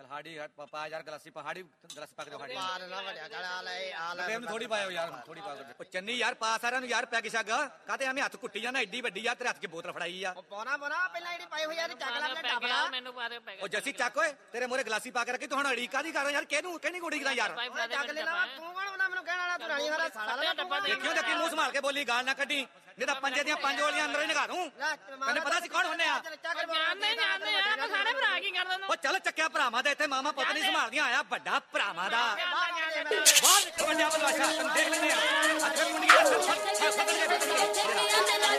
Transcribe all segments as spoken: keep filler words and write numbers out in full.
ਪਹਾੜੀ ਪਾ ਯਾਰ ਗਲਾਸੀ ਪਹਾੜੀ ਗਲਾਸੀ ਪਾ ਕੇ ਦਿਓ ਸਾਡੀ ਮਾਰ ਨਾ ਵੜਿਆ ਕਰ ਆ ਲੈ ਆ ਲੈ ਫੇਮ ਥੋੜੀ ਪਾਇਓ ਯਾਰ ਥੋੜੀ ਪਾ ਕੇ ਚੰਨੀ ਯਾਰ ਪਾ ਸਾਰਿਆਂ ਨੂੰ ਯਾਰ ਪੈ ਕੇ ਛੱਗ ਕਾਤੇ ਐਵੇਂ ਹੱਥ ਕੁੱਟੀ ਜਾਂਦਾ ਐਡੀ ਵੱਡੀ ਆ ਤੇਰੇ ਹੱਥ 'ਚ ਬੋਤਲ ਫੜਾਈ ਆ ਪੋਣਾ ਪੋਣਾ ਪਹਿਲਾਂ ਜਿਹੜੀ ਪਾਈ ਹੋਈ ਯਾਰ ਚੱਕ ਲਾ ਆਪਣੇ ਟਾਪਲਾ ਮੈਨੂੰ ਪਾ ਦੇ ਉਹ ਜੱਸੀ ਚੱਕ ਓਏ ਤੇਰੇ ਮੋਰੇ ਗਲਾਸੀ ਪਾ ਕੇ ਰੱਖੀ ਤੂੰ ਹੁਣ ਅੜੀ ਕਾਦੀ ਕਰ ਯਾਰ ਕਿਹਨੂੰ ਕਿਹਨੀ ਕੁੜੀ ਕਰਾਂ ਯਾਰ ਚੱਕ ਲੈ ਲਾ ਤੂੰ ਕੌਣ ਹੁੰਦਾ ਮੈਨੂੰ ਕਹਿਣ ਵਾਲਾ ਤੂੰ ਰਾਣੀ ਵਾਲਾ ਸਾਲਾ ਲਾ ਦੇਖਿਓ ਦੇਖੀ ਮੂੰਹ ਸੰਭਾਲ ਕੇ ਬੋਲੀ ਗਾਲ ਨਾ ਕੱਢੀ ਨਹੀਂ ਤਾਂ ਪੰਜੇ ਦੀਆਂ ਪੰਜ ਵਾਲੀਆਂ ਅੰਦਰ ਹੀ ਨਿਗਾ ਦੂੰ ਤੈਨੂੰ ਪਤਾ ਸੀ ਕੌਣ ਹੁੰਨੇ ਆ ਜਾਣਦੇ ਜਾਣਦੇ ਆ ਆਪਾਂ ਸਾਰੇ ਭਰਾ ਕੀ ਕਰਦੇ ਉਹ ਚੱਲ ਚੱਕਿਆ ਭਰਾਵਾਂ ਦਾ ਇੱਥੇ ਮਾਮਾ ਪੁੱਤ ਨਹੀਂ ਸੰਭਾਲਦੀਆਂ ਆਇਆ ਵੱਡਾ ਭਰਾਵਾਂ ਦਾ ਬਾਹਰ ਨਿਕਲ ਵੱਡਿਆ ਬਲਵਾਸ਼ਾ ਤੈਨੂੰ ਦੇਖ ਲੈਨੇ ਆ ਅੱਗੇ ਮੁੰਡੀਆਂ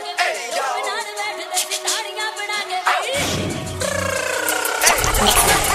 ਤਾੜੀਆਂ ਬਣਾ ਕੇ